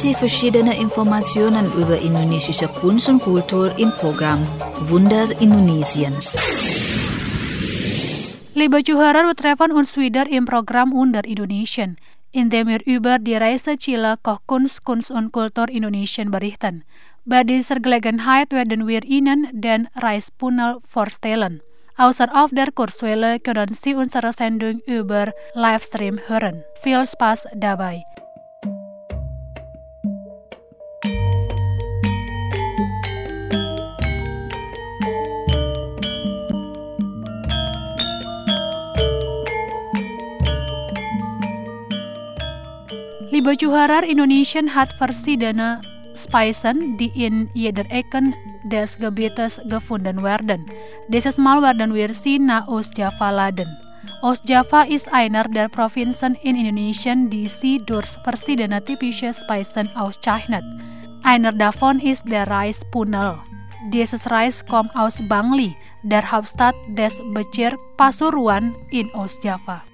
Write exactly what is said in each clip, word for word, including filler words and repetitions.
Sie verschiedene Informationen über indonesische Kunst und Kultur im Programm Wunder Indonesiens. Liebe Zuhörer, wir treffen uns wieder im Programm Wunder Indonesien, in dem wir über die Reise Chile ke Kunst, Kunst und Kultur Indonesien berichten. Bei dieser Gelegenheit werden wir Ihnen den Reispunnel vorstellen. Außer auf der Kurzwelle können Sie unsere Sendung über Livestream hören. Viel Spaß dabei! Liebe Zuhörer, Indonesien hat verschiedene Speisen, die in jeder Ecke des Gebietes gefunden werden. Dieses Mal werden wir sie nach Ostjava laden. Ostjava ist einer der Provinzen in Indonesien, die sie durch verschiedene typische Speisen auszeichnet. Einer davon ist der Reispunnel. Dieses Reis kommt aus Bangli, der Hauptstadt des Bezirk Pasuruan in Ostjava.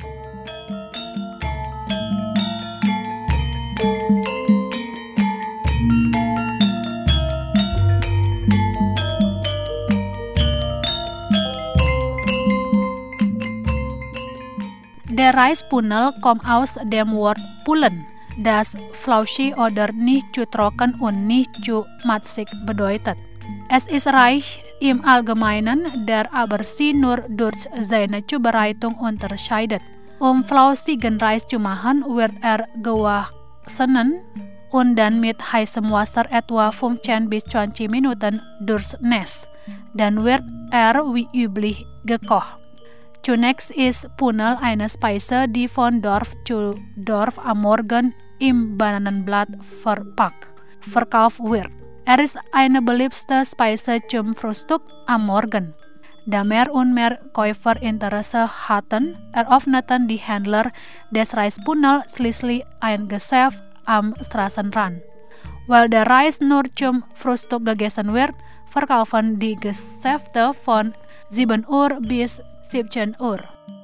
Der Reispunnel kommt aus dem Wort Pullen, das Flausche oder nicht zu trocken und nicht zu matsig bedeutet. Es ist reich im Allgemeinen, der aber sie nur durch seine Zubereitung unterscheidet. Um flausigen Reis zu machen, wird er gewaschen und dann mit heißem Wasser etwa fünfzehn bis zwanzig Minuten durchnässt. Dann wird er wie üblich gekocht. Zunächst ist Punnel eine Speise, die von Dorf zu Dorf am Morgen im Bananenblatt verpackt verkauft wird. Er ist eine beliebte Speise zum Frühstück am Morgen. Da mehr und mehr Käufer Interesse hatten, eröffneten die Händler des Reispunnel schließlich ein Geschäft am Straßenrand. Weil der Reis nur zum Frühstück gegessen wird, verkaufen die Geschäfte von sieben Uhr bis siebzehn Uhr.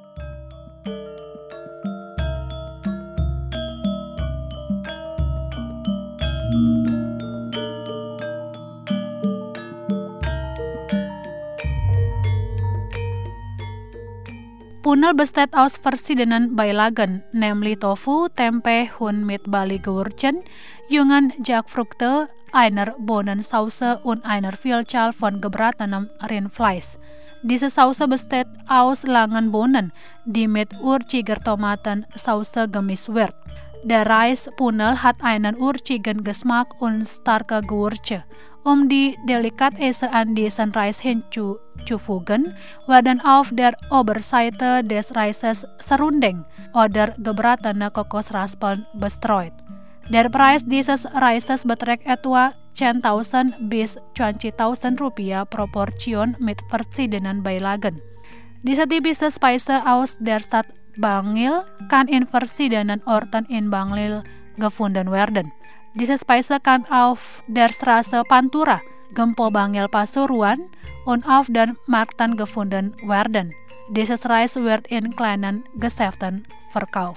Punnel besteht aus verschiedenen Beilagen, nämlich Tofu, Tempe, Huhn mit Bali-Gewürzen, jungen Jackfrüchte, einer Bohnensauce und einer Vielzahl von gebratenem Rindfleisch. Diese Sauce besteht aus langen Bohnen, die mit urziger Tomatensauce gemischt wird. Der Reispunnel hat einen urzigen Geschmack und starke Gewürze. Um die Delikatesse an diesen Reis hinzuzufügen, werden auf der Oberseite des Reises Serundeng oder gebratene Kokosraspeln bestreut. Der Preis dieses Reises beträgt etwa zehntausend bis zwanzigtausend Rupiah pro Portion mit verschiedenen Beilagen. Diese typische Speise aus der Stadt Bangil kann in verschiedenen Orten in Bangil gefunden werden. Diese Speise kann auf der Straße Pantura, Gempo Bangil Pasuruan und auf den Märkten gefunden werden. Dieses Reis wird in kleinen Geschäften verkauft.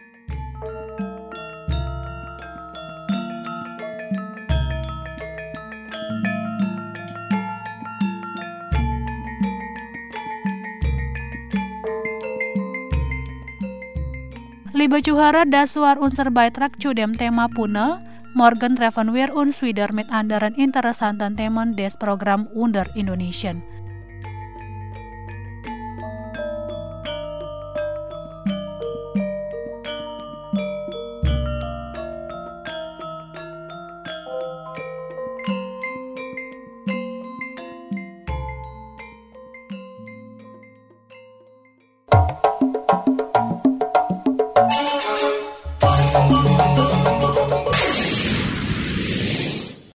Liebe Zuhörer, das war unser Beitrag zu dem Thema Punnel. Morgen treffen wir uns wieder mit anderen interessanten Themen des Programm Wunder Indonesien.